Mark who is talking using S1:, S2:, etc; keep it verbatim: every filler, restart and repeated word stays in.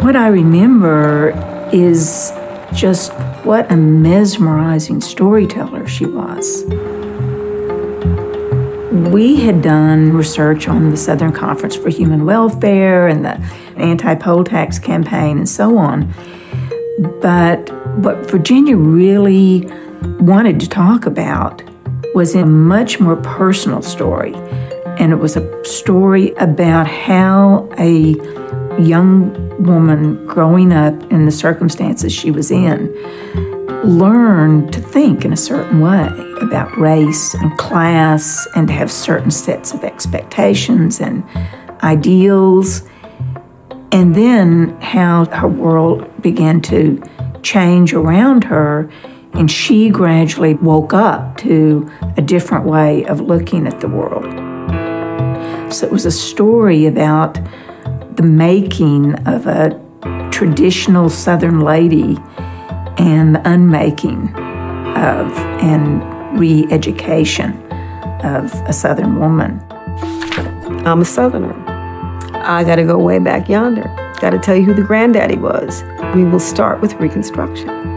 S1: what I remember is just what a mesmerizing storyteller she was. We had done research on the Southern Conference for Human Welfare and the anti-poll tax campaign and so on. But what Virginia really wanted to talk about was a much more personal story. And it was a story about how a young woman growing up in the circumstances she was in learned to think in a certain way about race and class and to have certain sets of expectations and ideals. And then how her world began to change around her, and she gradually woke up to a different way of looking at the world. So it was a story about the making of a traditional Southern lady and the unmaking of and re-education of a Southern woman.
S2: I'm a Southerner. I gotta go way back yonder. Gotta tell you who the granddaddy was. We will start with Reconstruction.